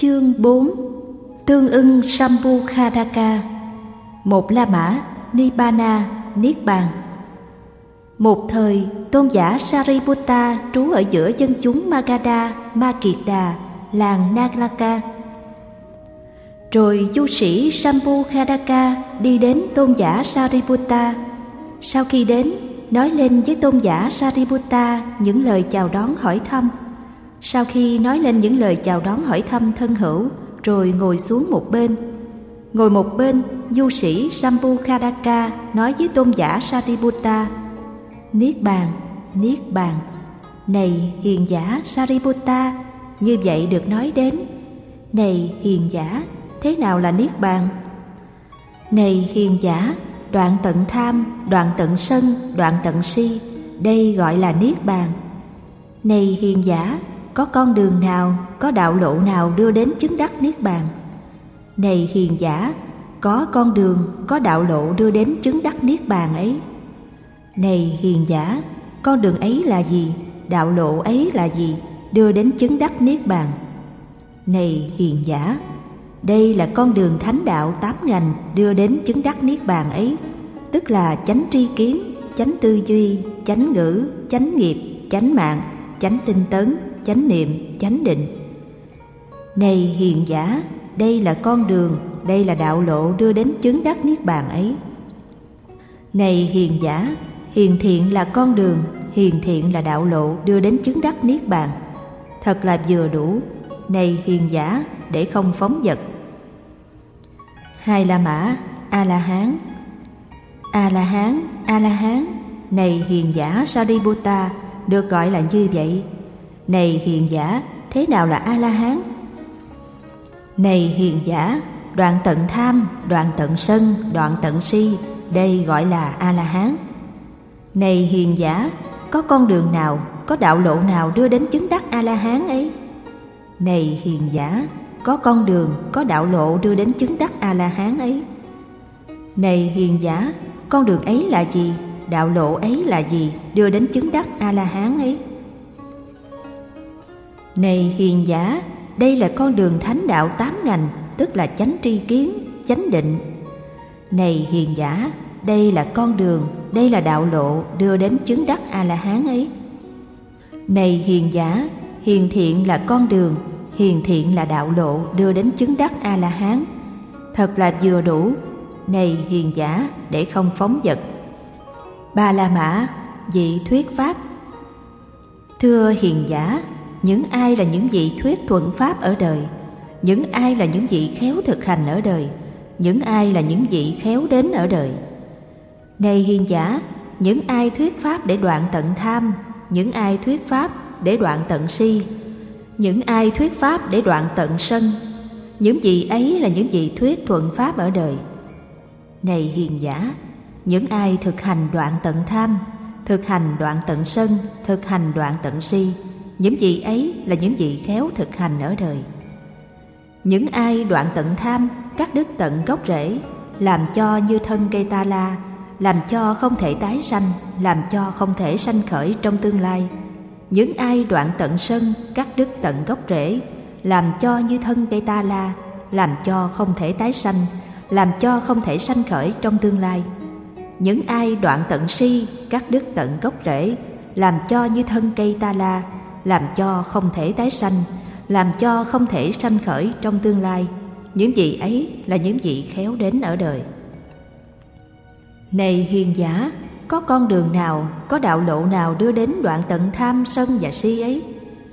Chương 4. Tương ưng Sambhukhadaka. Một La Mã, Nibbana, Niết Bàn. Một thời, tôn giả Sariputta trú ở giữa dân chúng Magadha, Ma Kiệt Đà, làng Nalaka. Rồi du sĩ Sambhukhadaka đi đến tôn giả Sariputta. Sau khi đến, nói lên với tôn giả Sariputta những lời chào đón hỏi thăm. Sau khi nói lên những lời chào đón hỏi thăm thân hữu, rồi ngồi xuống một bên. Ngồi một bên, du sĩ Sambhukhadaka nói với tôn giả Sariputta: Niết Bàn, Niết Bàn. Này hiền giả Sariputta, như vậy được nói đến. Này hiền giả, thế nào là Niết Bàn? Này hiền giả, đoạn tận tham, đoạn tận sân, đoạn tận si, đây gọi là Niết Bàn. Này hiền giả, có con đường nào, có đạo lộ nào đưa đến chứng đắc Niết Bàn? Này hiền giả, có con đường, có đạo lộ đưa đến chứng đắc Niết Bàn ấy. Này hiền giả, con đường ấy là gì? Đạo lộ ấy là gì? Đưa đến chứng đắc Niết Bàn. Này hiền giả, đây là con đường thánh đạo 8 ngành đưa đến chứng đắc Niết Bàn ấy, tức là chánh tri kiến, chánh tư duy, chánh ngữ, chánh nghiệp, chánh mạng, chánh tinh tấn, chánh niệm, chánh định. Này hiền giả, đây là con đường, đây là đạo lộ đưa đến chứng đắc Niết Bàn ấy. Này hiền giả, hiền thiện là con đường, hiền thiện là đạo lộ đưa đến chứng đắc Niết Bàn. Thật là vừa đủ, này hiền giả, để không phóng dật. Hai La Mã, A-la-hán. A-la-hán, A-la-hán, này hiền giả Sariputta, được gọi là như vậy. Này hiền giả, thế nào là A-la-hán? Này hiền giả, đoạn tận tham, đoạn tận sân, đoạn tận si, đây gọi là A-la-hán. Này hiền giả, có con đường nào, có đạo lộ nào đưa đến chứng đắc A-la-hán ấy? Này hiền giả, có con đường, có đạo lộ đưa đến chứng đắc A-la-hán ấy. Này hiền giả, con đường ấy là gì? Đạo lộ ấy là gì? Đưa đến chứng đắc A-la-hán ấy. Này hiền giả, đây là con đường thánh đạo 8 ngành, tức là chánh tri kiến, chánh định. Này hiền giả, đây là con đường, đây là đạo lộ đưa đến chứng đắc A-la-hán ấy. Này hiền giả, hiền thiện là con đường, hiền thiện là đạo lộ đưa đến chứng đắc A-la-hán. Thật là vừa đủ, này hiền giả, để không phóng dật. Ba La Mã, vị thuyết pháp. Thưa hiền giả, những ai là những vị thuyết thuận pháp ở đời? Những ai là những vị khéo thực hành ở đời? Những ai là những vị khéo đến ở đời? Này hiền giả, những ai thuyết pháp để đoạn tận tham? Những ai thuyết pháp để đoạn tận si? Những ai thuyết pháp để đoạn tận sân? Những vị ấy là những vị thuyết thuận pháp ở đời. Này hiền giả, những ai thực hành đoạn tận tham, thực hành đoạn tận sân, thực hành đoạn tận si, những vị ấy là những vị khéo thực hành ở đời. Những ai đoạn tận tham, cắt đứt tận gốc rễ, làm cho như thân cây ta la, làm cho không thể tái sanh, làm cho không thể sanh khởi trong tương lai. Những ai đoạn tận sân, cắt đứt tận gốc rễ, làm cho như thân cây ta la, làm cho không thể tái sanh, làm cho không thể sanh khởi trong tương lai. Những ai đoạn tận si, cắt đứt tận gốc rễ, làm cho như thân cây ta la, làm cho không thể tái sanh, làm cho không thể sanh khởi trong tương lai. Những vị ấy là những vị khéo đến ở đời. Này hiền giả, có con đường nào, có đạo lộ nào đưa đến đoạn tận tham, sân và si ấy?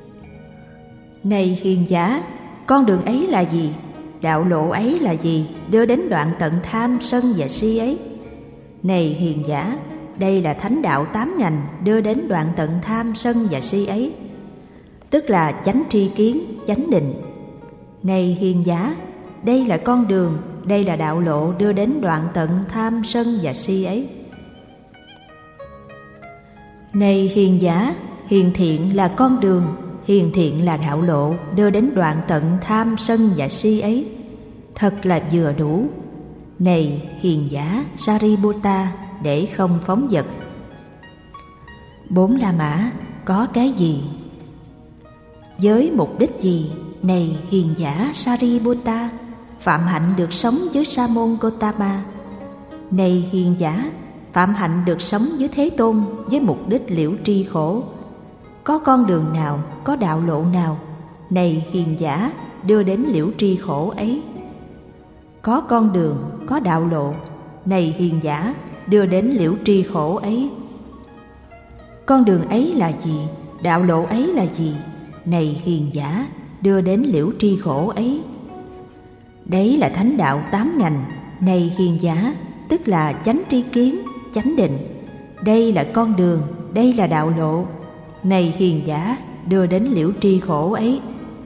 Này hiền giả, con đường ấy là gì? Đạo lộ ấy là gì? Đưa đến đoạn tận tham, sân và si ấy. Này hiền giả, đây là thánh đạo 8 ngành đưa đến đoạn tận tham, sân và si ấy, tức là chánh tri kiến, chánh định. Này hiền giả, đây là con đường, đây là đạo lộ đưa đến đoạn tận tham, sân và si ấy. Này hiền giả, hiền thiện là con đường, hiền thiện là đạo lộ đưa đến đoạn tận tham, sân và si ấy. Thật là vừa đủ, này hiền giả Sariputta, để không phóng dật. 4 La Mã, có cái gì? Với mục đích gì, này hiền giả Sariputta? Phạm Hạnh được sống với Sa môn Gotama. Này hiền giả, Phạm Hạnh được sống với Thế Tôn với mục đích liễu tri khổ. Có con đường nào, có đạo lộ nào, này hiền giả, đưa đến liễu tri khổ ấy? Có con đường, có đạo lộ, này hiền giả, đưa đến liễu tri khổ ấy. Con đường ấy là gì? Đạo lộ ấy là gì? Này hiền giả, đưa đến liễu tri khổ ấy. Đấy là thánh đạo 8 ngành, này hiền giả, tức là chánh tri kiến, chánh định. Đây là con đường, đây là đạo lộ, này hiền giả, đưa đến liễu tri khổ ấy.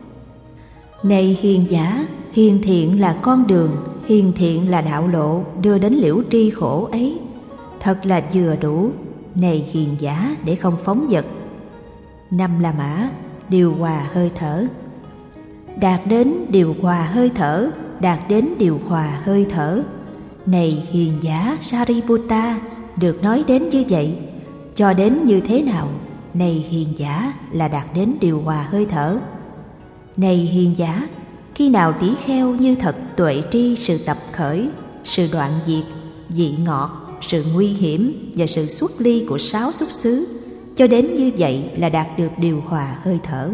Này hiền giả, hiền thiện là con đường, hiền thiện là đạo lộ, đưa đến liễu tri khổ ấy. Thật là vừa đủ, này hiền giả, để không phóng dật. 5 La Mã, điều hòa hơi thở. Đạt đến điều hòa hơi thở, đạt đến điều hòa hơi thở. Này hiền giả Sariputta, được nói đến như vậy, cho đến như thế nào? Này hiền giả, là đạt đến điều hòa hơi thở. Này hiền giả, khi nào tỷ kheo như thật tuệ tri sự tập khởi, sự đoạn diệt, vị ngọt, sự nguy hiểm và sự xuất ly của 6 xúc xứ, cho đến như vậy là đạt được điều hòa hơi thở.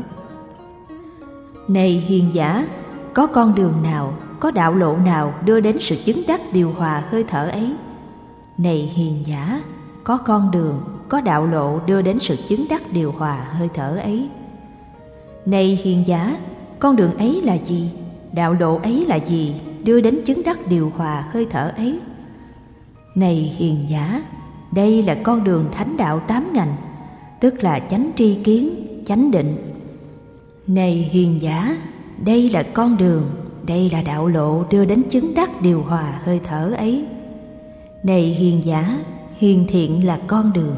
Này hiền giả, có con đường nào, có đạo lộ nào đưa đến sự chứng đắc điều hòa hơi thở ấy? Này hiền giả, có con đường, có đạo lộ đưa đến sự chứng đắc điều hòa hơi thở ấy. Này hiền giả, con đường ấy là gì? Đạo lộ ấy là gì? Đưa đến chứng đắc điều hòa hơi thở ấy. Này hiền giả, đây là con đường thánh đạo 8 ngành, tức là chánh tri kiến, chánh định. Này hiền giả, đây là con đường, đây là đạo lộ đưa đến chứng đắc điều hòa hơi thở ấy. Này hiền giả, hiền thiện là con đường.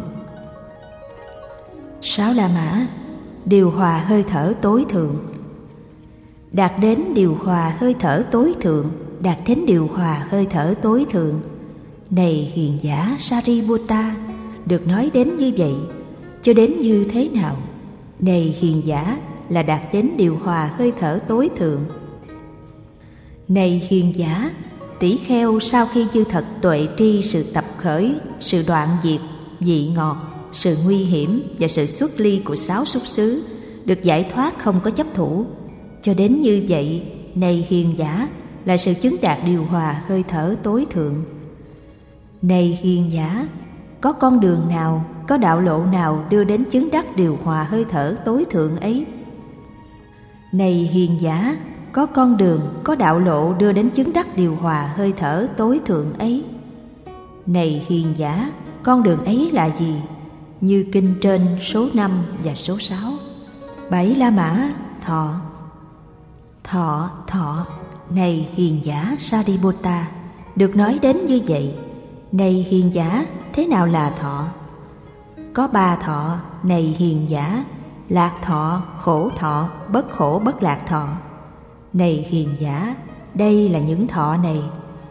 6 La Mã, điều hòa hơi thở tối thượng. Đạt đến điều hòa hơi thở tối thượng, đạt đến điều hòa hơi thở tối thượng. Này hiền giả Sariputta, được nói đến như vậy, cho đến như thế nào? Này hiền giả, là đạt đến điều hòa hơi thở tối thượng. Này hiền giả, tỷ kheo sau khi như thật tuệ tri sự tập khởi, sự đoạn diệt, vị ngọt, sự nguy hiểm và sự xuất ly của 6 xúc xứ, được giải thoát không có chấp thủ, cho đến như vậy, này hiền giả, là sự chứng đạt điều hòa hơi thở tối thượng. Này hiền giả, có con đường nào, có đạo lộ nào đưa đến chứng đắc điều hòa hơi thở tối thượng ấy? Này hiền giả, có con đường, có đạo lộ đưa đến chứng đắc điều hòa hơi thở tối thượng ấy. Này hiền giả, con đường ấy là gì? Như kinh trên số 5 và số 6. 7 La Mã, thọ. Thọ, thọ, này hiền giả Sariputta, được nói đến như vậy. Này hiền giả, thế nào là thọ? Có 3 thọ, này hiền giả: lạc thọ, khổ thọ, bất khổ bất lạc thọ. Này hiền giả, đây là những thọ này.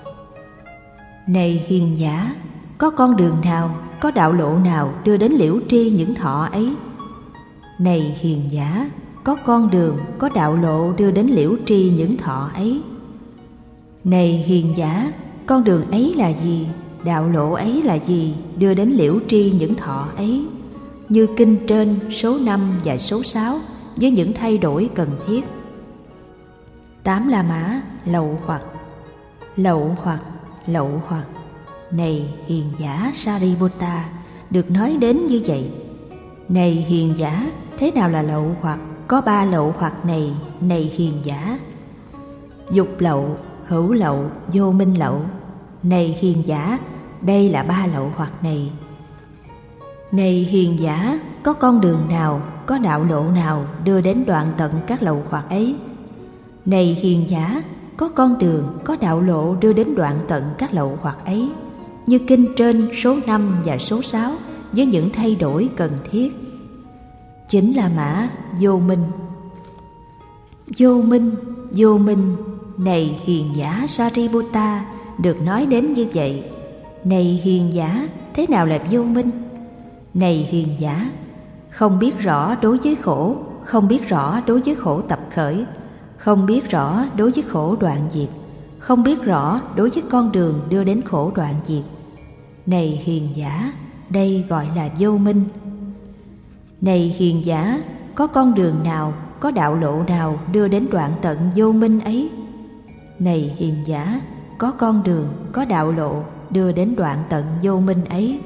Này hiền giả, có con đường nào, có đạo lộ nào đưa đến liễu tri những thọ ấy? Này hiền giả, có con đường, có đạo lộ đưa đến liễu tri những thọ ấy. Này hiền giả, con đường ấy là gì? Đạo lộ ấy là gì? Đưa đến liễu tri những thọ ấy. Như kinh trên số 5 và số 6 với những thay đổi cần thiết. 8 La Mã, lậu hoặc. Lậu hoặc, lậu hoặc. Này hiền giả Sariputta, được nói đến như vậy. Này hiền giả, thế nào là lậu hoặc? Có 3 lậu hoặc này, này hiền giả: dục lậu, hữu lậu, vô minh lậu. Này hiền giả, đây là 3 lậu hoặc này. Này hiền giả, có con đường nào, có đạo lộ nào đưa đến đoạn tận các lậu hoặc ấy? Này hiền giả, có con đường, có đạo lộ đưa đến đoạn tận các lậu hoặc ấy. Như kinh trên số 5 và số 6 với những thay đổi cần thiết. 9 La Mã, vô minh. Vô minh, vô minh, này hiền giả Sariputta, được nói đến như vậy. Này hiền giả, thế nào là vô minh? Này hiền giả, không biết rõ đối với khổ, không biết rõ đối với khổ tập khởi, không biết rõ đối với khổ đoạn diệt, không biết rõ đối với con đường đưa đến khổ đoạn diệt. Này hiền giả, đây gọi là vô minh. Này hiền giả, có con đường nào, có đạo lộ nào đưa đến đoạn tận vô minh ấy? Này hiền giả, có con đường, có đạo lộ đưa đến đoạn tận vô minh ấy.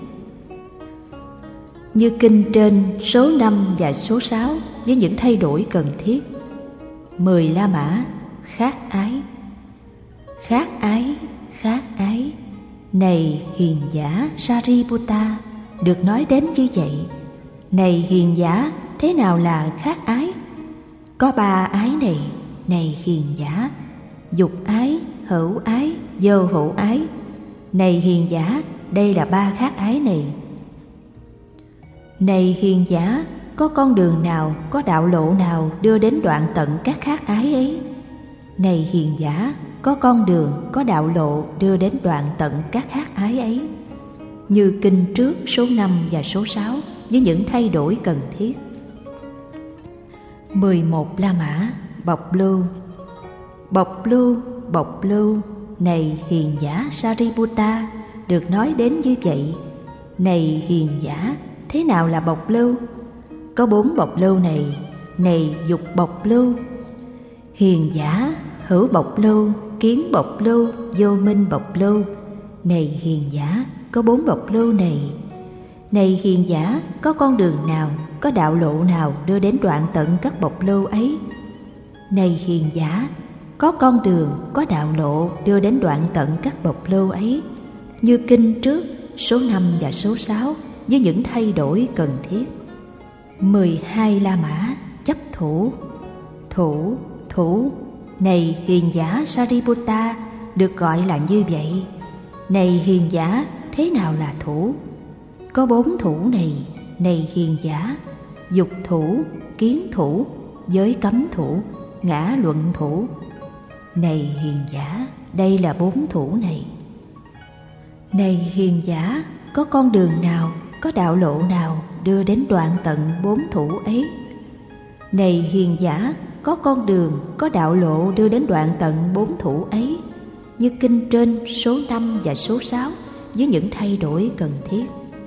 Như kinh trên số 5 và số 6 với những thay đổi cần thiết. 10 La Mã, khác ái. Khác ái, khác ái. Này hiền giả Sariputta, được nói đến như vậy. Này hiền giả, thế nào là khác ái? Có 3 ái này, này hiền giả: dục ái, hữu ái, vô hữu ái. Này hiền giả, đây là 3 khác ái này. Này hiền giả, có con đường nào, có đạo lộ nào đưa đến đoạn tận các khác ái ấy? Này hiền giả, có con đường, có đạo lộ đưa đến đoạn tận các khác ái ấy. Như kinh trước số 5 và số 6 với những thay đổi cần thiết. 11 La Mã, bộc lưu. Bộc lưu, bộc lưu. Này hiền giả Sariputta, được nói đến như vậy. Này hiền giả, thế nào là bộc lưu? Có 4 bộc lưu này, này dục bộc lưu. Hiền giả, hữu bộc lưu, kiến bộc lưu, vô minh bộc lưu. Này hiền giả, có 4 bộc lưu này. Này hiền giả, có con đường nào, có đạo lộ nào đưa đến đoạn tận các bộc lưu ấy? Này hiền giả, có con đường, có đạo lộ đưa đến đoạn tận các bộc lưu ấy. Như kinh trước số 5 và số 6 với những thay đổi cần thiết. 12 La Mã, chấp thủ. Thủ, thủ. Này hiền giả Sariputta, được gọi là như vậy. Này hiền giả, thế nào là thủ? Có 4 thủ này, này hiền giả: dục thủ, kiến thủ, giới cấm thủ, ngã luận thủ. Này hiền giả, đây là 4 thủ này. Này hiền giả, có con đường nào, có đạo lộ nào đưa đến đoạn tận 4 thủ ấy? Này hiền giả, có con đường, có đạo lộ đưa đến đoạn tận 4 thủ ấy. Như kinh trên số 5 và số 6 với những thay đổi cần thiết.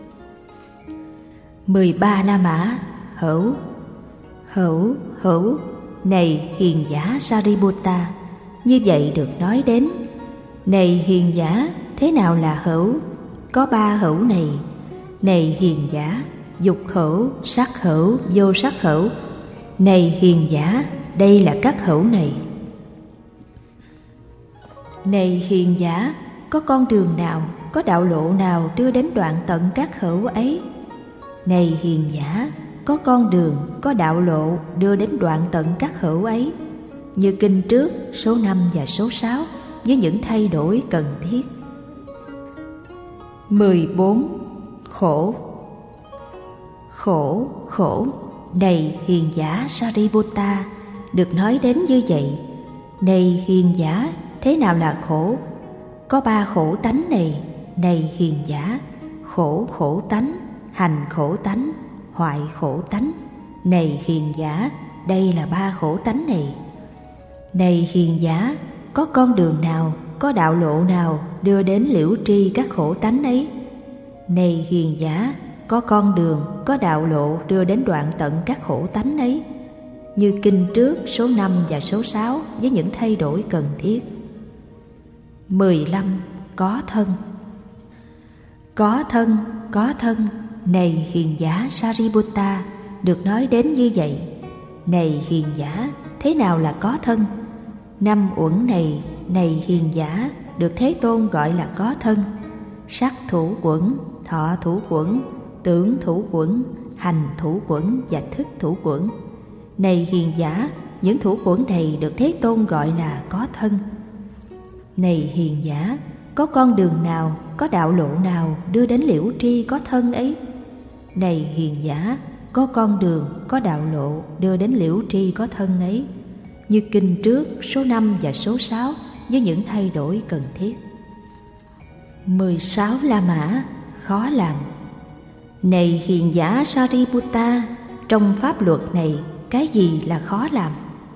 13 La Mã, hữu. Hữu, hữu. Này hiền giả Sariputta, như vậy được nói đến. Này hiền giả, thế nào là hữu? Có 3 hữu này. Này hiền giả, dục hữu, sắc hữu, vô sắc hữu. Này hiền giả, đây là các hữu này. Này hiền giả, có con đường nào, có đạo lộ nào đưa đến đoạn tận các hữu ấy? Này hiền giả, có con đường, có đạo lộ đưa đến đoạn tận các hữu ấy. Như kinh trước số 5 và số 6 với những thay đổi cần thiết. 14. Khổ. Khổ, khổ. Này hiền giả Sariputta, được nói đến như vậy. Này hiền giả, thế nào là khổ? Có 3 khổ tánh này. Này hiền giả: khổ, khổ tánh, hành khổ tánh, hoại khổ tánh. Này hiền giả, đây là 3 khổ tánh này. Này hiền giả, có con đường nào, có đạo lộ nào đưa đến liễu tri các khổ tánh ấy? Này hiền giả, có con đường, có đạo lộ đưa đến đoạn tận các khổ tánh ấy. Như kinh trước số 5 và số 6 với những thay đổi cần thiết. 15. Có thân. Có thân, có thân. Này hiền giả Sariputta, được nói đến như vậy. Này hiền giả, thế nào là có thân? 5 uẩn này, này hiền giả, được Thế Tôn gọi là có thân. Sắc thủ uẩn, thọ thủ uẩn, tưởng thủ uẩn, hành thủ uẩn và thức thủ uẩn. Này hiền giả, những thủ uẩn này được Thế Tôn gọi là có thân. Này hiền giả, có con đường nào, có đạo lộ nào đưa đến liễu tri có thân ấy? Này hiền giả, có con đường, có đạo lộ đưa đến liễu tri có thân ấy. Như kinh trước số 5 và số 6 với những thay đổi cần thiết. 16 La Mã, khó làm. Này hiền giả Sariputta, trong pháp luật này cái gì là khó làm?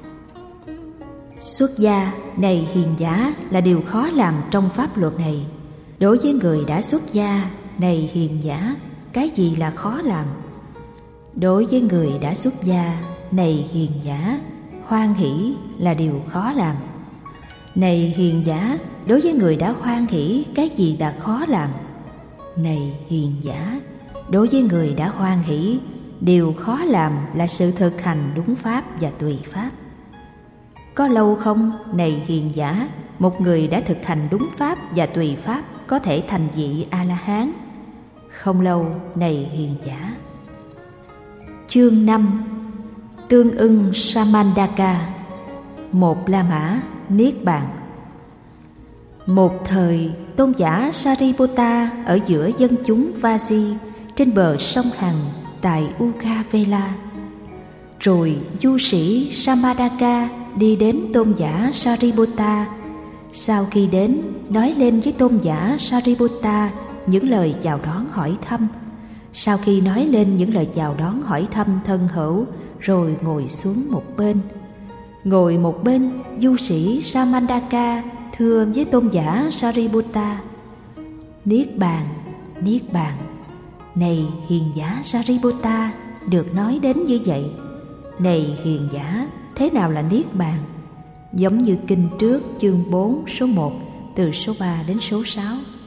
Xuất gia, này hiền giả, là điều khó làm trong pháp luật này. Đối với người đã xuất gia, này hiền giả, cái gì là khó làm? Đối với người đã xuất gia, này hiền giả, hoan hỷ là điều khó làm. Này hiền giả, đối với người đã hoan hỷ, cái gì là khó làm? Này hiền giả, đối với người đã hoan hỷ, điều khó làm là sự thực hành đúng pháp và tùy pháp. Có lâu không, này hiền giả, một người đã thực hành đúng pháp và tùy pháp có thể thành vị A-la-hán? Không lâu, này hiền giả. Chương 5. Tương ưng Samandaka. Một La Mã, Niết Bàn. Một thời, tôn giả Sariputta ở giữa dân chúng Vaji trên bờ sông Hằng tại Ukhavela. Rồi du sĩ Samadaka đi đến tôn giả Sariputta. Sau khi đến, nói lên với tôn giả Sariputta những lời chào đón hỏi thăm. Sau khi nói lên những lời chào đón hỏi thăm thân hữu, rồi ngồi xuống một bên. Ngồi một bên, du sĩ Samandaka thưa với tôn giả Sariputta: Niết bàn, Niết bàn. Này hiền giả Sariputta, được nói đến như vậy. Này hiền giả, thế nào là Niết bàn? Giống như kinh trước chương 4 số 1 từ số 3 đến số 6.